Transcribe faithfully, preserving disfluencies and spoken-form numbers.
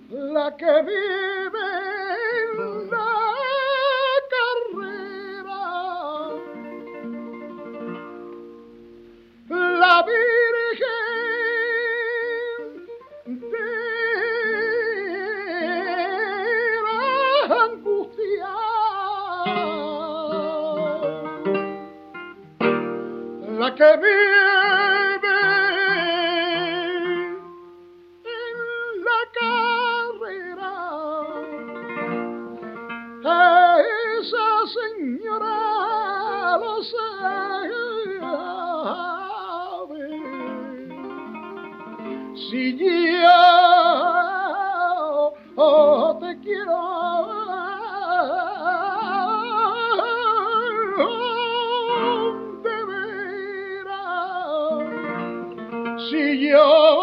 la que vive en la carrera, la Virgen de la angustia, la que vive en la carrera, esa señora lo sabe. Si yo te quiero de veras, si yo